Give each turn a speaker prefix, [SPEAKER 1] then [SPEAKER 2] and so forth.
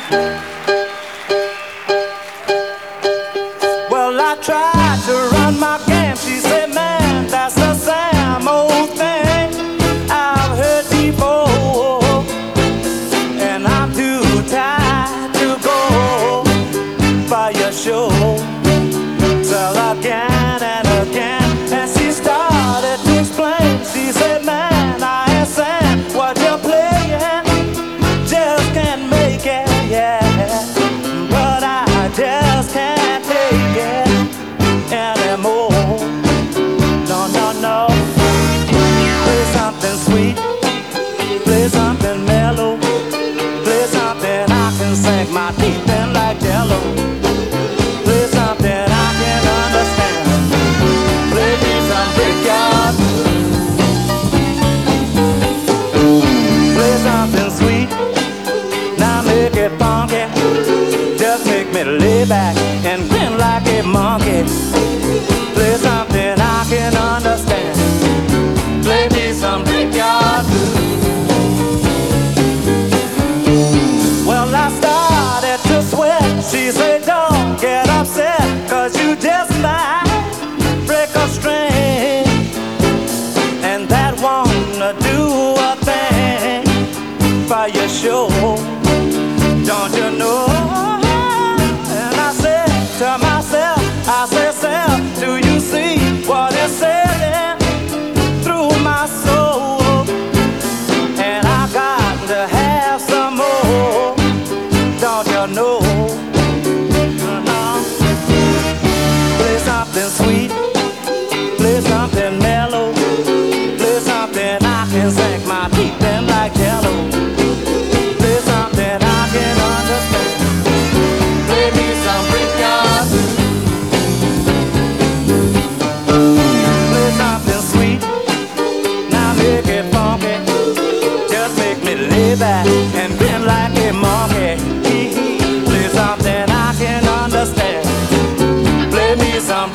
[SPEAKER 1] Well, I tried to run my game. She said, man, that's the same old thing I've heard before. And I'm too tired to go by your show till again and again. And she started to explain. She said, man, I ain't saying what you're playing just can't make it, yeah. But I just can't take it anymore. No, no, no. Play something sweet, play something mellow, play something I can sink my teeth in like jello. Play something I can understand. Play me some brickyard. Play something sweet, now make it funky. Just make me lay back and grin like a monkey. Play something I can understand. Play me some brickyard blues. Well, I started to sweat. She said, don't get upset, 'cause you just might break a string, and that won't do a thing for your show. Don't you know? And I said to myself, I said, self, do you see what is selling through my soul? And I got to have some more. Don't you know? Play something sweet, play something mellow, play something I can sink my teeth in like jello. Play something I can understand. Play me some brickyard. Play something sweet, now make it funky. Just make me lay back and grin like a monkey. Play something I can understand. Play me some